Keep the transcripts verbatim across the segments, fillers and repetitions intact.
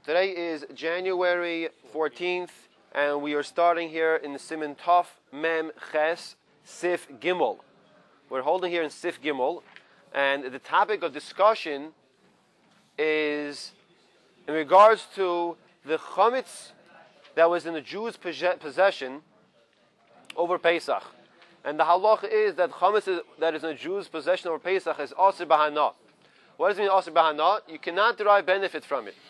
Today is January fourteenth, and we are starting here in the Siman Tov Mem Ches Sif Gimel. We're holding here in Sif Gimel, and the topic of discussion is in regards to the chametz that was in the Jews' possession over Pesach. And the halach is that chametz that is in the Jews' possession over Pesach is asir b'hana. What does it mean asir b'hana? You cannot derive benefit from it.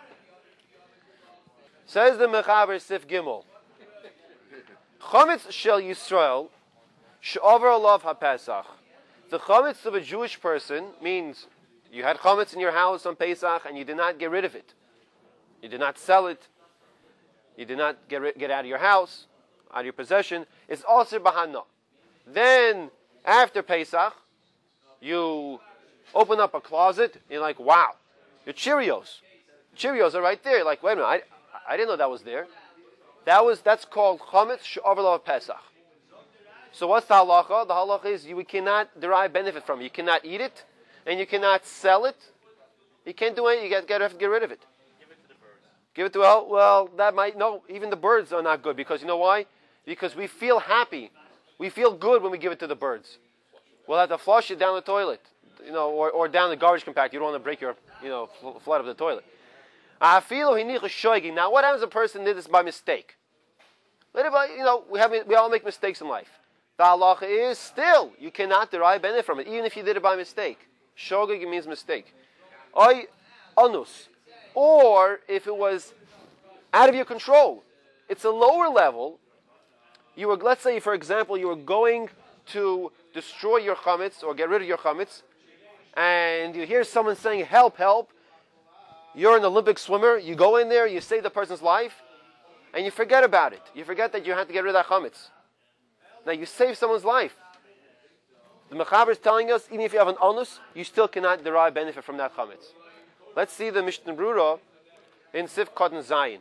Says the Mechaber Sif Gimel, chametz shel Yisrael she'over alav haPesach. The chametz of a Jewish person means you had chametz in your house on Pesach and you did not get rid of it. You did not sell it. You did not get rid, get out of your house, out of your possession. It's asir b'hana. Then after Pesach, you open up a closet. And you're like, wow, your Cheerios, Cheerios are right there. You're like, wait a minute, I, I didn't know that was there. That was that's called chametz she'over alav Pesach. So what's the halacha? The halacha is you cannot derive benefit from it. You cannot eat it, and you cannot sell it. You can't do anything. You got, got to have to get rid of it. Give it to the birds. Give it to well, well, that might no. Even the birds are not good because you know why? Because we feel happy, we feel good when we give it to the birds. We'll have to flush it down the toilet, you know, or, or down the garbage compactor. You don't want to break your, you know, flood of the toilet. Now, what happens if a person did this by mistake? Everybody, you know, we have we all make mistakes in life. The halacha is still you cannot derive benefit from it, even if you did it by mistake. Shogeg means mistake. Oy anus, or if it was out of your control, it's a lower level. You were, let's say, for example, you were going to destroy your chametz or get rid of your chametz, and you hear someone saying, "Help, help." You're an Olympic swimmer, you go in there, you save the person's life, and you forget about it. You forget that you have to get rid of that chametz. Now you save someone's life. The Mechaber is telling us, even if you have an onus, you still cannot derive benefit from that chametz. Let's see the Mishnah Brura in Sif Koden Zayin.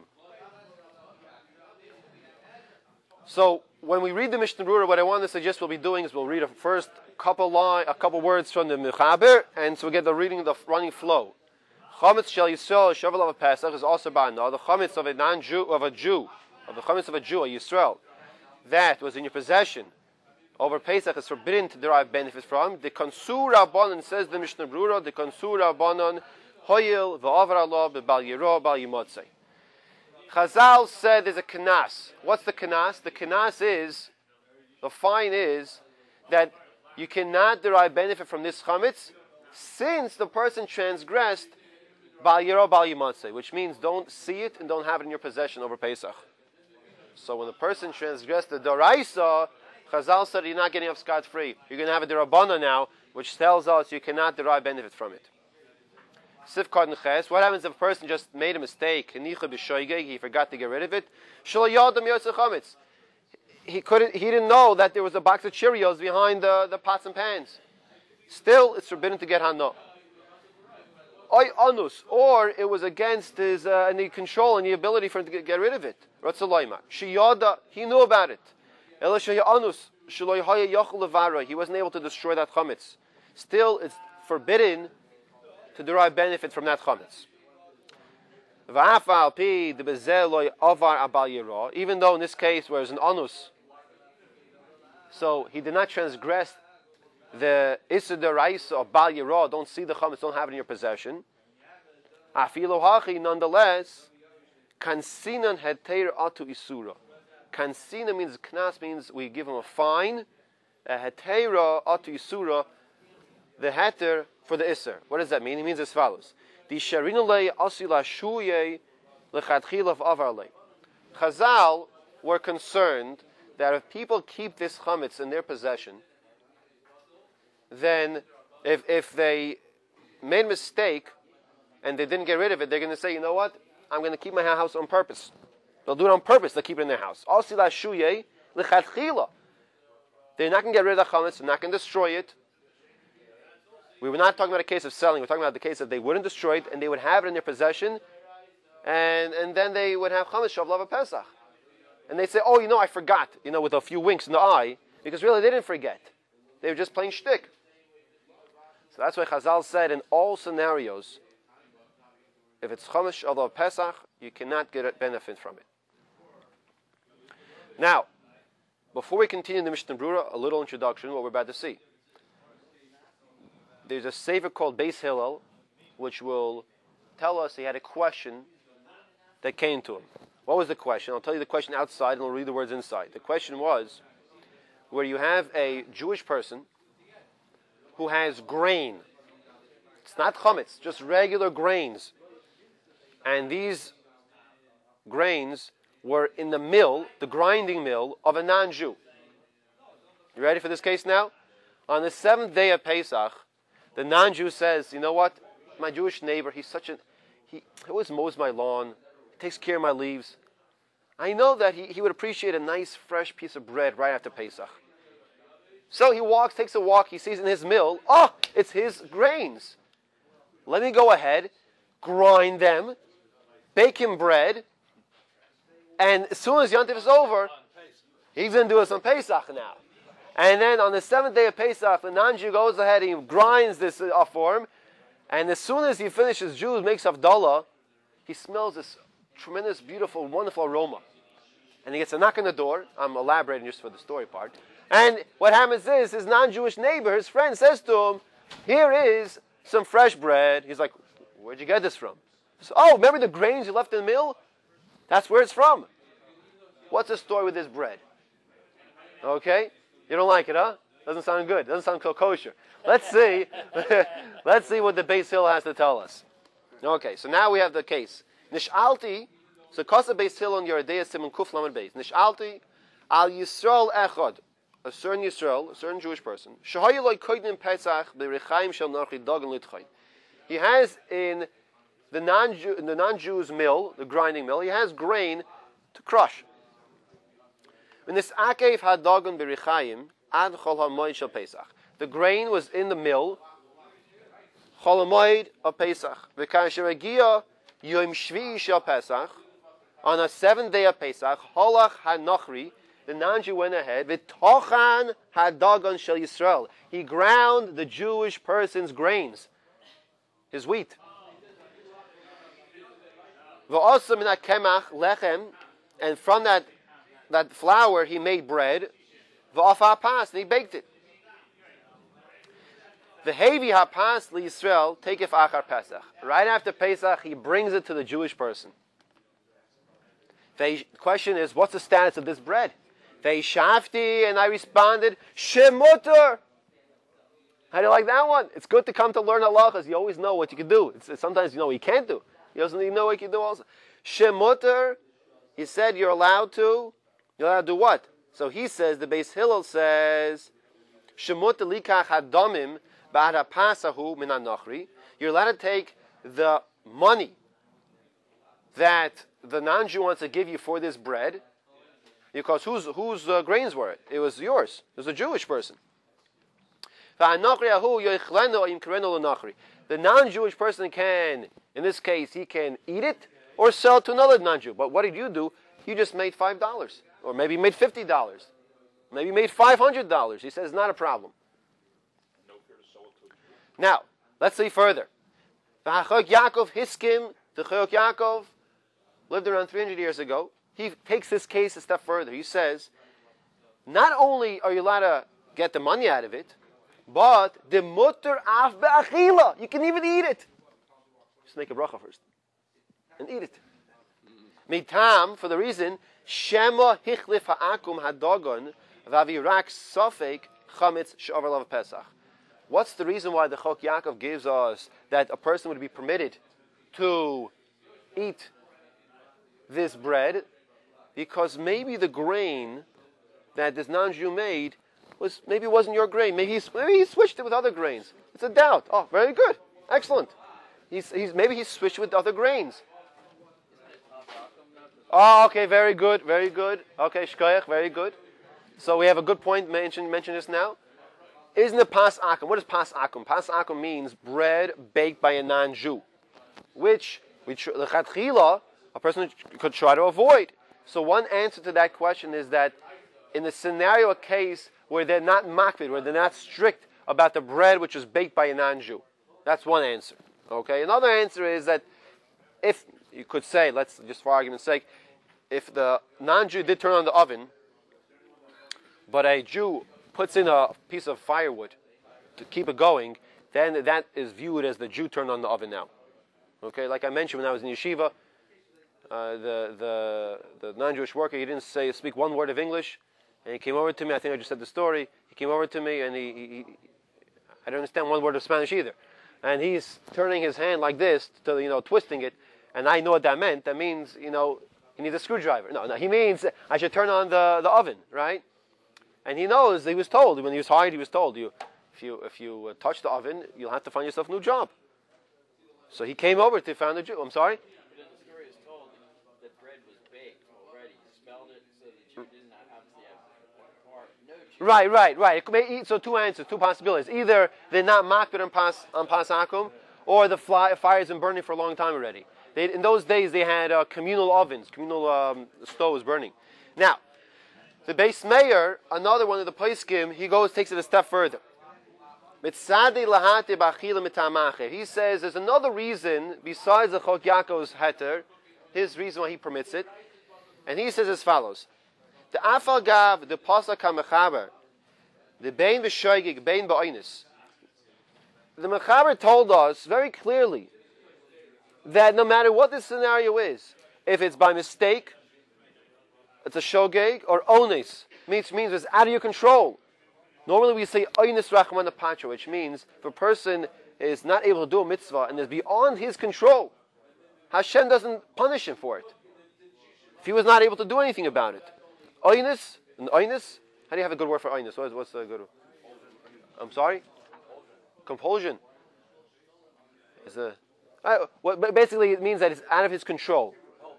So when we read the Mishnah Brura, what I want to suggest we'll be doing is we'll read a first couple line, a couple words from the Mechaber, and so we get the reading, the running flow. Chametz shel Yisrael she'over alav Pesach is also ba'ana. The chametz of a non-Jew, of a Jew, of the chametz of a Jew, a Yisrael, that was in your possession over Pesach is forbidden to derive benefit from. The Konsur Rabbanon, says the Mishnah Brura, the Konsur Rabbanon hoyil v'avar alav b'bal yiro bal yimotzei. Chazal said there's a kanas. What's the kanas? The kanas is, the fine is, that you cannot derive benefit from this chametz since the person transgressed Bal Yiro Bal Yimatzeh, which means don't see it and don't have it in your possession over Pesach. So when the person transgressed the Doraisa, Chazal said you're not getting off scot-free. You're going to have a Derabana now, which tells us you cannot derive benefit from it. Sif Koden Ches, what happens if a person just made a mistake? He forgot to get rid of it. He couldn't. He didn't know that there was a box of Cheerios behind the, the pots and pans. Still, it's forbidden to get Hana. Oy anus, or it was against his uh, any control and the ability for him to get, get rid of it. Ratzalayma. Shiyada, he knew about it. Ela shaya anus, shloy haya yachol levara. He wasn't able to destroy that chametz. Still, it's forbidden to derive benefit from that chametz. Va'afal pi de bezeloy avar abal yira. Even though in this case where it's an anus, so he did not transgress the Issa Deraisa of Bal Yirah, don't see the chametz, don't have it in your possession. Afilo hachi, nonetheless, kansinan heter atu isura. Kansina means, knas means we give him a fine. A hetera atu isura, the heter for the Isser. What does that mean? It means as follows. The sharinale asila shuye lechatchilaf avarle. Chazal were concerned that if people keep this chametz in their possession, then if if they made a mistake and they didn't get rid of it, they're going to say, you know what? I'm going to keep my house on purpose. They'll do it on purpose. They'll keep it in their house. They're not going to get rid of the chametz. They're not going to destroy it. We were not talking about a case of selling. We're talking about the case that they wouldn't destroy it and they would have it in their possession, and and then they would have chametz shav lava Pesach. And they say, oh, you know, I forgot, you know, with a few winks in the eye, because really they didn't forget. They were just playing shtick. So that's why Chazal said in all scenarios, if it's Chumash although Pesach, you cannot get a benefit from it. Now, before we continue the Mishnah Brura, a little introduction, what we're about to see. There's a sefer called Beis Hillel, which will tell us he had a question that came to him. What was the question? I'll tell you the question outside and I'll read the words inside. The question was, where you have a Jewish person who has grain. It's not chametz, just regular grains. And these grains were in the mill, the grinding mill of a non-Jew. You ready for this case now? On the seventh day of Pesach, the non-Jew says, you know what? My Jewish neighbor, he's such a, he, he always mows my lawn, he takes care of my leaves. I know that he, he would appreciate a nice fresh piece of bread right after Pesach. So he walks, takes a walk, he sees in his mill, oh, it's his grains. Let me go ahead, grind them, bake him bread, and as soon as Yontif is over, he's going to do us on Pesach now. And then on the seventh day of Pesach, the non-Jew goes ahead, he grinds this uh, for him, and as soon as he finishes, Jews makes Havdalah, he smells this tremendous, beautiful, wonderful aroma. And he gets a knock on the door. I'm elaborating just for the story part. And what happens is, his non-Jewish neighbor, his friend, says to him, here is some fresh bread. He's like, where'd you get this from? He says, oh, remember the grains you left in the mill? That's where it's from. What's the story with this bread? Okay? You don't like it, huh? Doesn't sound good. Doesn't sound kosher. Let's see. Let's see what the Beis Hillel has to tell us. Okay, so now we have the case. Nishalti, so Kosa Beis Hillel on Yeridea Simon Kuf Lamed Beis. Nishalti, Al Yisrael Echad, a certain Yisrael, a certain Jewish person. Shahayiloi Koidnim Pesach Berichaim Shel Narchi Dagan Litchain. He has in the non-Jew, in the non-Jew's mill, the grinding mill, he has grain to crush. When this Akev had Dagan Berichaim Ad Chol HaMoed Shel Pesach. The grain was in the mill, Chol HaMoed of Pesach. V'kasher Egia Yom Shvi Shel Pesach. On a seventh day of Pesach, Holach HaNochri, the non-Jew went ahead, V'tochan HaDagan Shel Yisrael. He ground the Jewish person's grains, his wheat. V'osam min HaKemach Lechem, and from that, that flour he made bread, V'ofa HaPas, and he baked it. V'hevi HaPas LiYisrael Tekef Achar Pesach. Right after Pesach, he brings it to the Jewish person. The question is, what's the status of this bread? Ve'ishafti, and I responded, Shemuter. How do you like that one? It's good to come to learn halachas. You always know what you can do. It's, it's, sometimes you know what you can't do. You also know what you can do also. Shemuter, he said you're allowed to. You're allowed to do what? So he says, the Beis Hillel says, Shemuter likach hadomim ba'ad hapasahu min hanochri. You're allowed to take the money that the non-Jew wants to give you for this bread, because whose whose uh, grains were it? It was yours. It was a Jewish person. The non-Jewish person can, in this case, he can eat it or sell it to another non-Jew. But what did you do? You just made five dollars, or maybe made fifty dollars, maybe made five hundred dollars. He says it's not a problem. Now let's see further. The Chayok Yaakov Hiskim, the Chayok Yaakov lived around three hundred years ago. He takes this case a step further. He says, not only are you allowed to get the money out of it, but the mutter af be'achila. You can even eat it. Just make a bracha first. And eat it. Mitam, for the reason, Shema hichlif ha'akum ha'dagon v'avirak sofek chametz she'over lav Pesach. What's the reason why the Chok Yaakov gives us that a person would be permitted to eat this bread? Because maybe the grain that this non-Jew made was maybe it wasn't your grain. Maybe he maybe he switched it with other grains. It's a doubt. Oh, very good, excellent. He's, he's maybe he switched with other grains. Oh, okay, very good, very good. Okay, shkoyach, very good. So we have a good point. Mention mention this now. Isn't it pas akum? What is pas akum? Pas akum means bread baked by a non-Jew, which we the chatchila a person could try to avoid. So one answer to that question is that in the scenario, a case where they're not makpid, where they're not strict about the bread which is baked by a non-Jew. That's one answer. Okay. Another answer is that you could say, let's just for argument's sake, if the non-Jew did turn on the oven, but a Jew puts in a piece of firewood to keep it going, then that is viewed as the Jew turned on the oven now. Okay, like I mentioned when I was in yeshiva, uh, the the the non-Jewish worker, he didn't say speak one word of English, and he came over to me. I think I just said the story. He came over to me, and he, he, he I don't understand one word of Spanish either, and he's turning his hand like this, to, you know, twisting it, and I know what that meant. That means, you know, he needs a screwdriver. No, no, he means I should turn on the, the oven, right? And he knows, he was told, when he was hired, he was told, you, if you if you uh, touch the oven, you'll have to find yourself a new job. So he came over to find a Jew. I'm sorry? But then the story is told that bread was baked already. He smelled it, so the Jew did not obviously have one part. No Jew. Right, right, right. It could be, so two answers, two possibilities. Either they're not makbid on pas on pasakum, or the fly, fire has been burning for a long time already. They, in those days, they had uh, communal ovens, communal um, stoves burning. Now, the Beis Meir, another one of the poskim, he goes, takes it a step further. He says there's another reason besides the Chok Yaakov's heter, his reason why he permits it, and he says as follows: the afal gav, the pasuk hamechaber, the bein v'shoigig, bein ba'onis. The mechaber told us very clearly that no matter what the scenario is, if it's by mistake, it's a shogeg, or onis, which means it's out of your control. Normally we say onis rachman apatra, which means if a person is not able to do a mitzvah and is beyond his control, Hashem doesn't punish him for it. If he was not able to do anything about it. Onis, and onis, how do you have a good word for onis? What's, what's the good word? I'm sorry? Compulsion. Is a, uh, well, basically it means that it's out of his control.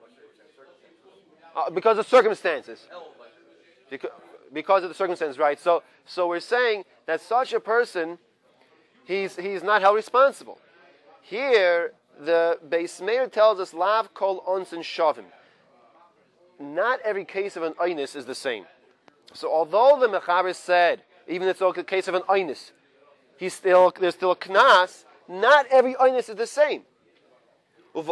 Uh, because of circumstances. Because, because of the circumstances, right? So, so we're saying that such a person, he's he's not held responsible. Here, the Beis Meir tells us, Lav kol ons and shavim. Not every case of an oinus is the same. So, although the Mechaber said, even if it's a case of an oinus, he's still there's still a knas. Not every oinus is the same. The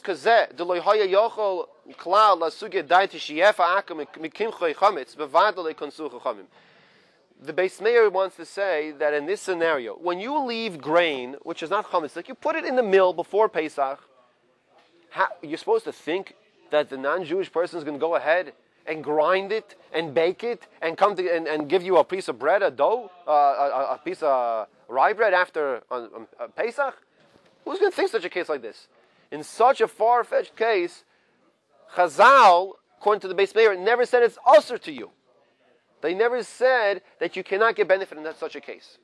Beis Meir wants to say that in this scenario, when you leave grain, which is not chametz, like you put it in the mill before Pesach, how, you're supposed to think that the non-Jewish person is going to go ahead and grind it and bake it and come to and, and give you a piece of bread, a dough, uh, a, a piece of rye bread after on, on, on Pesach? Who's going to think such a case like this? In such a far-fetched case, Chazal, according to the Beis Meir, never said it's usher to you. They never said that you cannot get benefit in that such a case.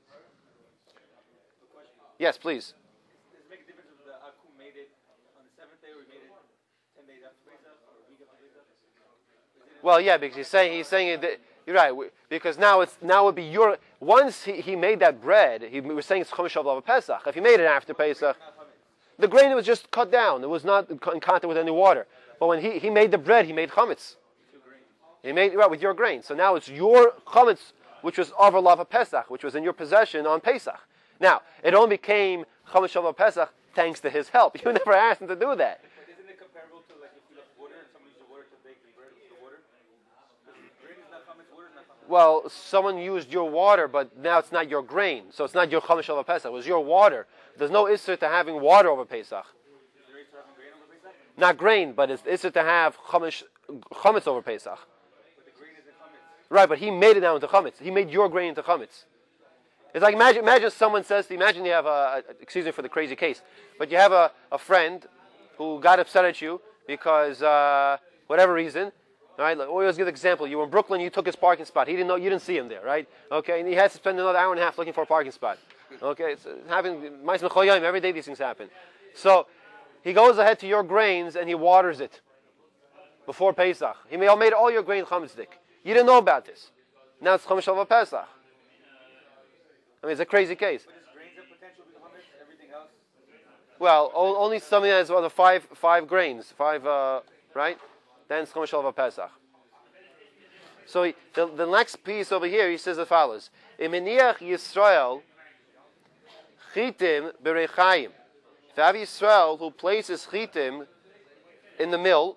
Yes, please. Does it make a difference if the Akum made it on the seventh day or he made it ten days after Pesach or a week after Pesach? Well, yeah, because he's saying he's saying that you're right, because now it's now it would be your once he, he made that bread. He was saying it's Chomesh Shavuot Pesach. If he made it after Pesach, the grain was just cut down. It was not in contact with any water. But when he, he made the bread, he made chametz. He made right with your grain. So now it's your chametz, which was over lava Pesach, which was in your possession on Pesach. Now it only became Chomesh Shavuot Pesach thanks to his help. You never asked him to do that. But isn't it comparable to like if you left water and somebody used the water to bake the bread with the water? Because grain is not chametz, water is not chametz. Well, someone used your water, but now it's not your grain, so it's not your Chomesh Shavuot Pesach. It was your water. There's no issur to having water over Pesach. Is there issur having grain over Pesach? Not grain, but it's issur to have chametz, chametz over Pesach. But the grain isn't chametz. Right, but he made it now into chametz. He made your grain into chametz. It's like imagine, imagine someone says to you, imagine you have a, excuse me for the crazy case, but you have a, a friend who got upset at you because uh, whatever reason. All right, like, always give an example. You were in Brooklyn, you took his parking spot. He didn't know, you didn't see him there, right? Okay, and he had to spend another hour and a half looking for a parking spot. Okay, it's happening. Every day these things happen. So he goes ahead to your grains and he waters it before Pesach. He may have made all your grain chametzik. You didn't know about this. Now it's Chomesh Shavuot Pesach. I mean, it's a crazy case. But is grains a potential to chametz? Everything else? Well, o- only something that is well, the five five grains, five uh, right? Then it's Chomesh Shavuot Pesach. So he, the, the next piece over here, he says as follows: Imeniach Yisrael chitim bereichayim. If you have Yisrael who places chitim in the mill.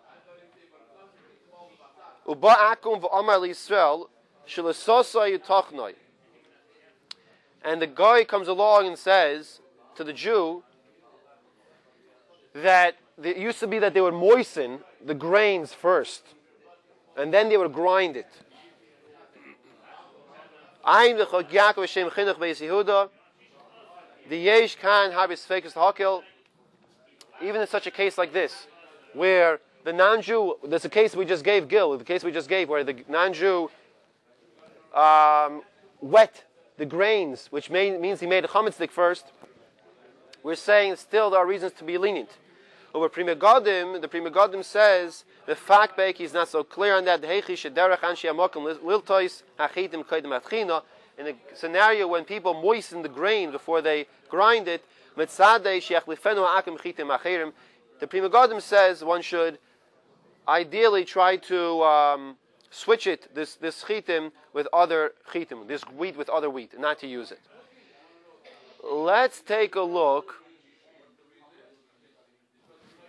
Uba akum v'amar liYisrael shelasosa yutachnoi. And the guy comes along and says to the Jew that it used to be that they would moisten the grains first, and then they would grind it. The yesh kan habis fekes hakel. Even in such a case like this, where the non-Jew, there's a case we just gave, Gil, the case we just gave, where the non-Jew um, wet the grains, which may, means he made a chametz stick first. We're saying still there are reasons to be lenient. Over Prima Godim, the Prima Godim says the fact bake is not so clear on that. In a scenario when people moisten the grain before they grind it, the Prima Godim says one should ideally try to um, switch it, this this chitim, with other chitim, this wheat with other wheat, not to use it. Let's take a look.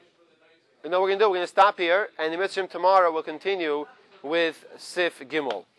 You know what we're going to do? We're going to stop here, and the Mitzvah tomorrow will continue with Sif Gimel.